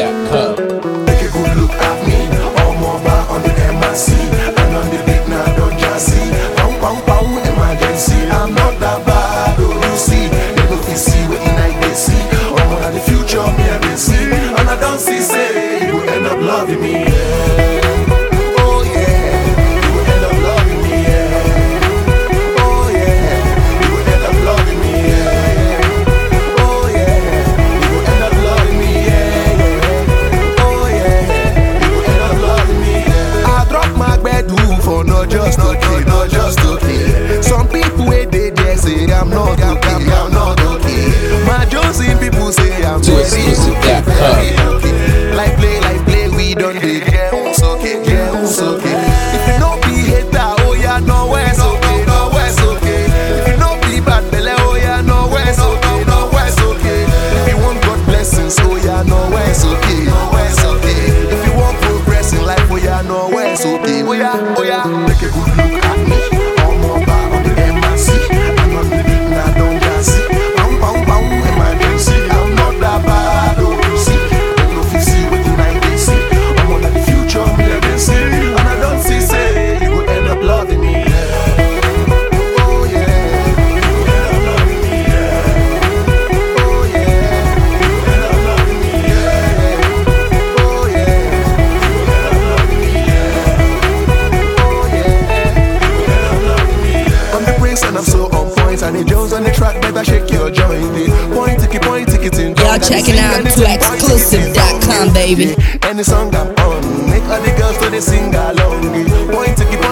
Take a good look at me. All more back on the MIC. And on the beat now, don't just see. Pow, pow, pow, emergency. I'm not that bad, oh, you see. You go to see what in I can see. All more than the future, me I can see. And I don't see, say, you will end up loving me, yeah. Oh, yeah. You will end up loving me, yeah. Oh, yeah. You will end up loving me, yeah. Oh, yeah. You will end up loving me, yeah. Oh, yeah. You will end up loving me, yeah. I drop my bedroom for not just okay, not just okay. Some people wait they say I'm not okay, I'm not okay. My Josie people say I'm very okay. Like play, we don't be girls okay, girls okay. If you don't be hater, oh yeah, nowhere's okay, nowhere's okay. If you don't be bad belly, oh yeah, nowhere's okay, nowhere's okay. If you want God blessings, oh yeah, nowhere's okay, nowhere's okay. If you want progress in life, oh yeah, nowhere's okay, oh yeah, oh yeah. Take a good look at me. All more back on the MIC. I'm on the beat now, don't just see. Pow, pow, pow, emergency. I'm not that bad, oh, you see. You know, see what you like, they see. I'm on the future, me I can see. And I don't see, say, you will end up loving me, yeah. Oh, yeah. You will end up loving me, yeah. Oh, yeah. You will end up loving me, yeah. Oh, yeah. You will end up loving me, yeah. Oh, yeah. You will end up loving me, yeah. I'm the prince and I'm so on point. And the Jones on the track, better shake your joint. Point ticket in. Y'all checking out TooExclusive.com, baby. Any song I'm on, make all the girls to they sing along. Point ticket.